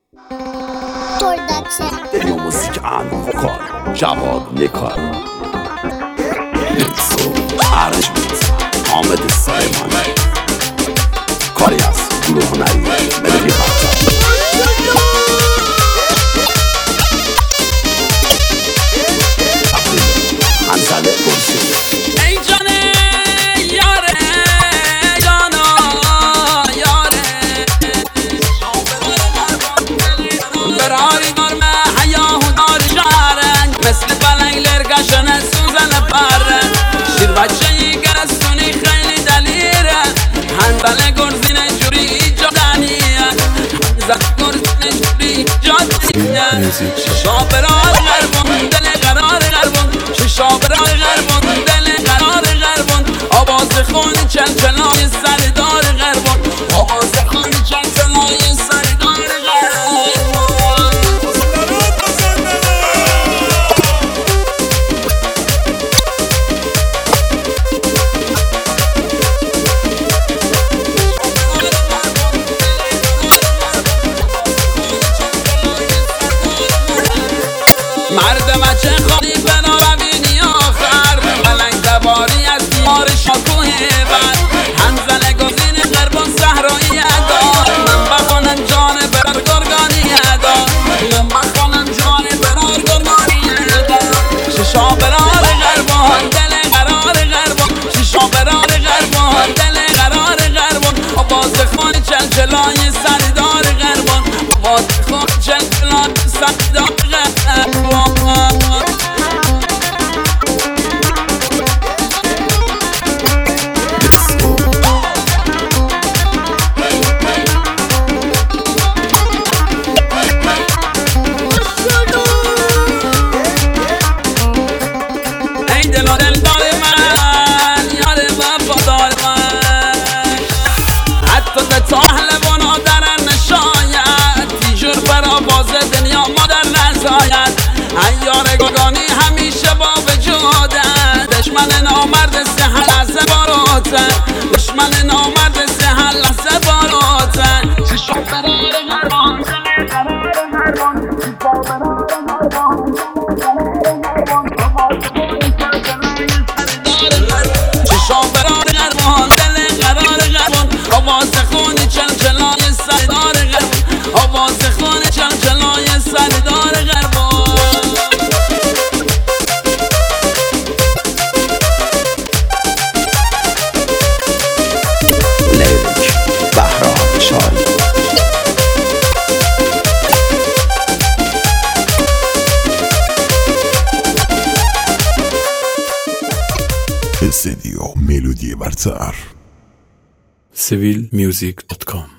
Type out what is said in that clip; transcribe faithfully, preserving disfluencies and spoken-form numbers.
دریا موزیک انو وکال جواد نکار نکسو عرش بیت حامد سلیمانی کاری از گروه هنری ملودی خطا حنزله گرسی ای جانه یاره جانا یاره براری دارمه حیاه دار شهرن مثل بلنگ لرگشن سوزن پرن شیر بچه ی گرستونی خیلی دلیره حنزله گرزین جوری ایجا دنیه حنزله گرزین جوری ایجا دنیه ششا برار غربون دل قرار غربون ششا برار غربون دل قرار غربون آواز خون چلچلای سردار غربون آواز خون چلچلای سردار غربون مرد بچه خالی بنا ببینی آخر بلنگ دواری از دیار شاکوه بر حنزله گزین غربان صحرایی ادار من بخوانم جان برار گرگانی ادار من بخوانم جان برار گرگانی ادار ششا برار غربان دل قرار غربان ششا برار غربان دل قرار غربان آواز خون چلچلای سردار غربان آواز خون چلچلای سردار غربان ایار گرگانی همیشه با وجوده دشمن نامرد سه لحظه باروته دشمن نامرد سه لحظه باروته ششا برار غربان ششا برار غربان دل قرار غربان آواز خون چلچلای سردار غربان آواز خون چلچلای سردار غربان استدیو ملودی برتر سویل میوزیک دات کام